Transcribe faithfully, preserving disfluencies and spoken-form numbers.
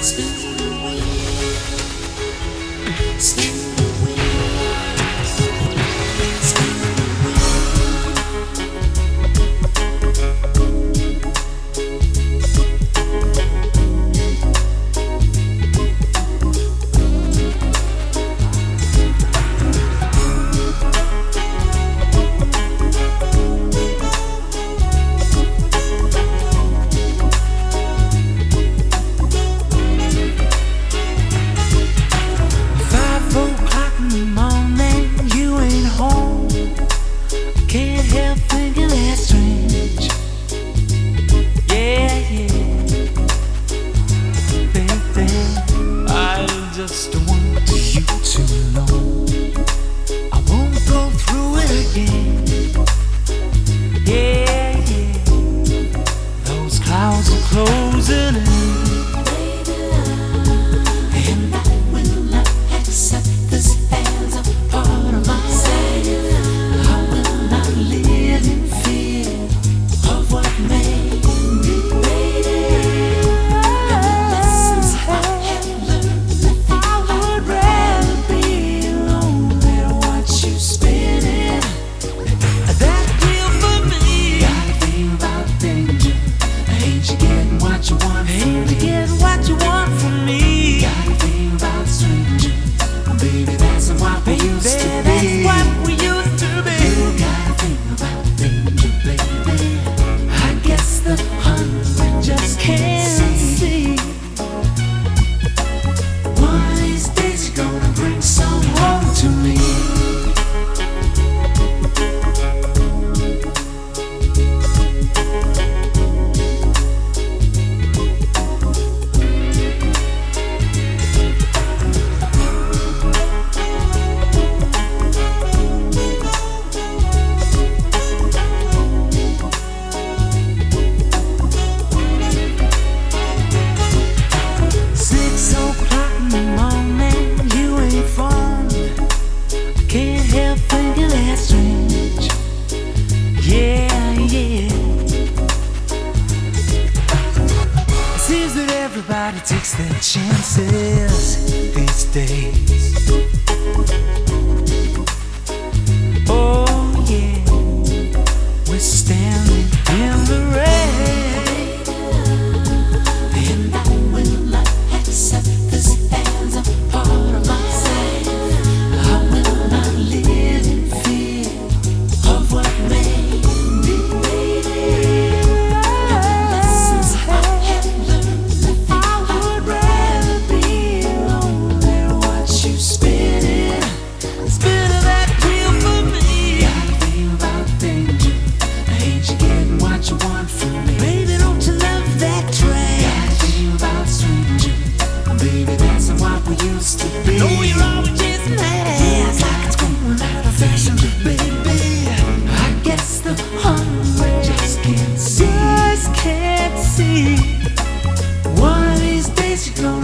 Just want you to know I won't go through it again. Yeah, yeah. Those clouds are closing in, and I will not accept this as a part of myself. I will not live in fear of what may be. Everybody takes their chances these days. Oh yeah, we're standing in the rain, and I will not accept this as a part of myself. I will not live in fear of what may be. One of these days you're gonna